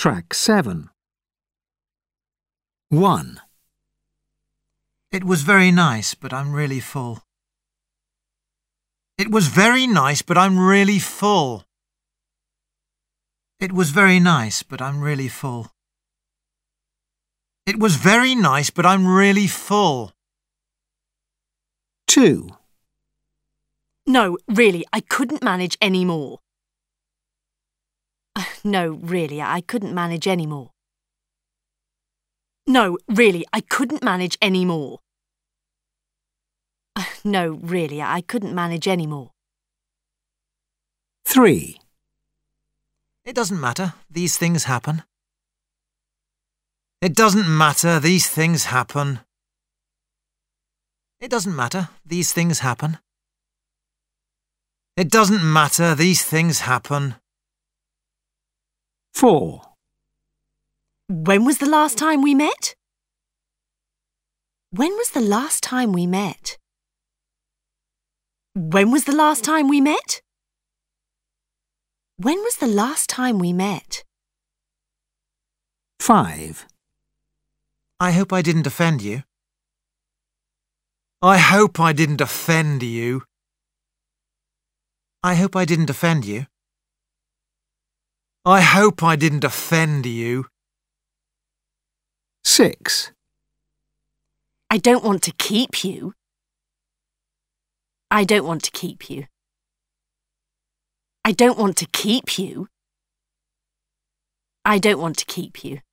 Track 7. 1. It was very nice, but I'm really full. It was very nice, but I'm really full. It was very nice, but I'm really full. It was very nice, but I'm really full. 2. No, really, I couldn't manage any more. No, really, I couldn't manage any more. No, really, I couldn't manage any more. No, really, I couldn't manage any more. 3. It doesn't matter. These things happen. It doesn't matter. These things happen. It doesn't matter. These things happen. It doesn't matter. These things happen. 4. When was the last time we met? When was the last time we met? When was the last time we met? When was the last time we met? 5. I hope I didn't offend you. I hope I didn't offend you. I hope I didn't offend you. I hope I didn't offend you. 6. I don't want to keep you. I don't want to keep you. I don't want to keep you. I don't want to keep you.